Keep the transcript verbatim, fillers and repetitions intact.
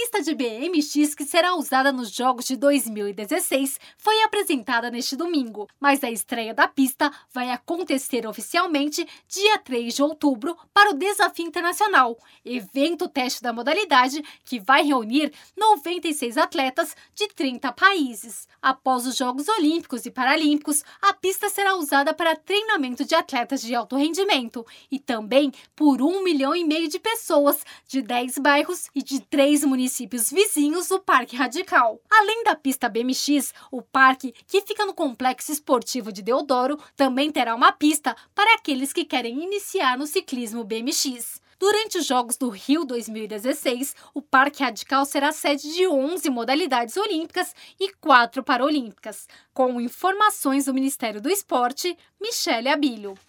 pista de B M X que será usada nos Jogos de dois mil e dezesseis foi apresentada neste domingo, mas a estreia da pista vai acontecer oficialmente dia três de outubro para o Desafio Internacional, evento teste da modalidade que vai reunir noventa e seis atletas de trinta países. Após os Jogos Olímpicos e Paralímpicos, a pista será usada para treinamento de atletas de alto rendimento e também por um milhão e meio de pessoas de dez bairros e de três municípios vizinhos do Parque Radical. Além da pista B M X, o parque, que fica no Complexo Esportivo de Deodoro, também terá uma pista para aqueles que querem iniciar no ciclismo B M X. Durante os Jogos do Rio dois mil e dezesseis, o Parque Radical será sede de onze modalidades olímpicas e quatro paralímpicas. Com informações do Ministério do Esporte, Michele Abilho.